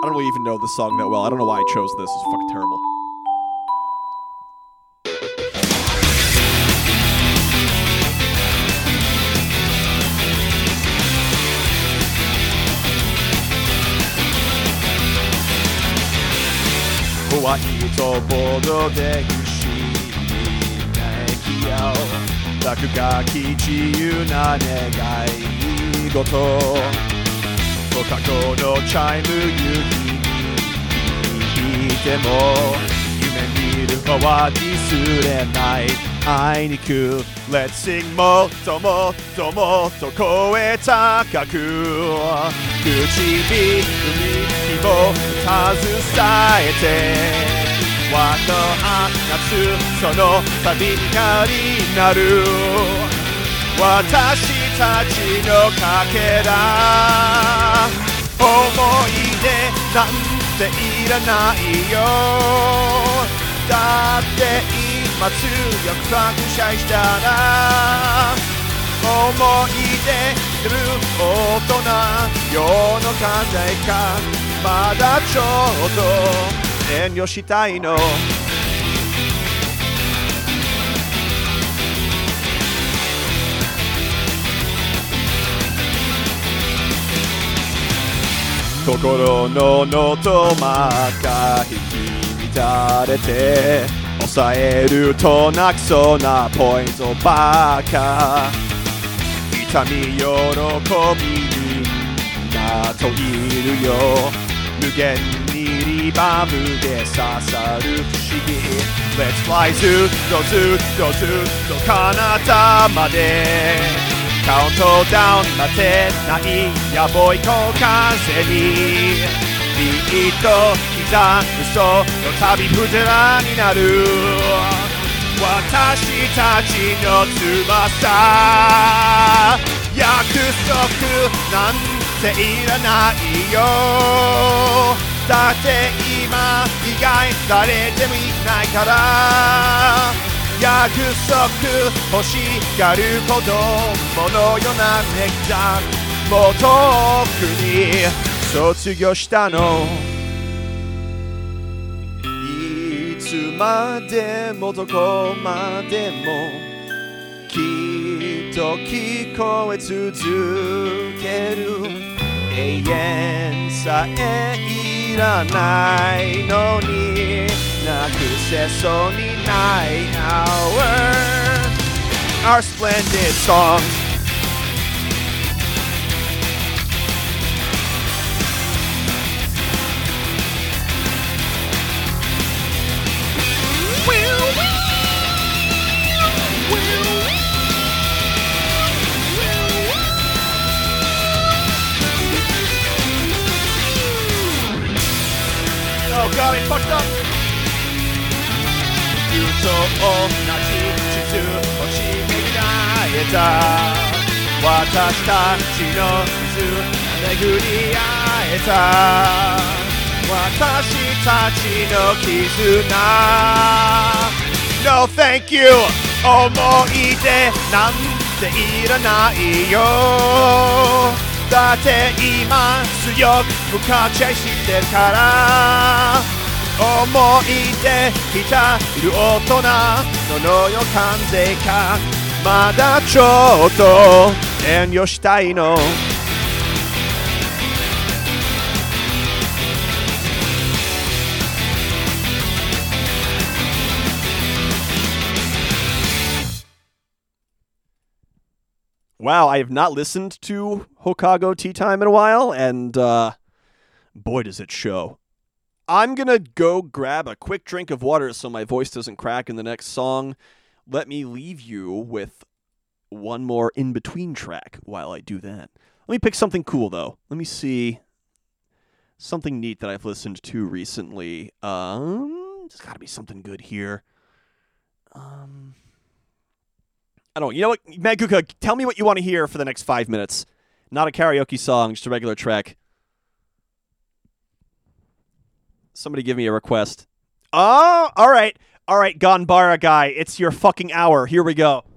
I don't really even know the song that well. I don't know why I chose this. It's fucking terrible. Hawaii to bodo de gushi naiki yao Rakugaki chiyu na negai goto Kokako no chaimu yuki ni hite mo Yume miru wa wasurenai Ainiku Let's sing moto moto moto koe takaku Kuchibiri mo tazusaete Wato anatsu sono tabi ni kari naru Watashi tachi no kakera Omoide nante iranai yo Datte今強く感謝したら思い出る大人世の課題かまだちょっと遠慮したいの心のノートマーカー引き乱れて抑えるとなくそうなポイントばか痛み喜びみんなといるよ無限にリバムで刺さる不思議 Let's fly ずっとずっとずっと彼方までカウントダウン待てないやぼい小風にビート刻む嘘の旅ふてらになる私たちの翼約束なんていらないよだって今以外誰でもいないから約束欲しがる子供のようなネクタイもう遠くに卒業したのいつまでもどこまでもきっと聞こえ続ける永遠さえいらないのになくせそうにない Our splendid song Oh god, I fucked up! ずっと同じ地図を示られた私たちの水巡り合えた私たちの絆 No thank you 思い出なんていらないよだって今強く向かっちゃいしてるから思い出浸る大人どのよ感じかまだちょっと遠慮したいのWow, I have not listened to Hokago Tea Time in a while, and boy, does it show. I'm going to go grab a quick drink of water so my voice doesn't crack in the next song. Let me leave you with one more in-between track while I do that. Let me pick something cool, though. Let me see something neat that I've listened to recently. There's got to be something good here. I don't know. You know what? Maguka, tell me what you want to hear for the next 5 minutes. Not a karaoke song, just a regular track. Somebody give me a request. Oh, all right. All right, Ganbara guy. It's your fucking hour. Here we go.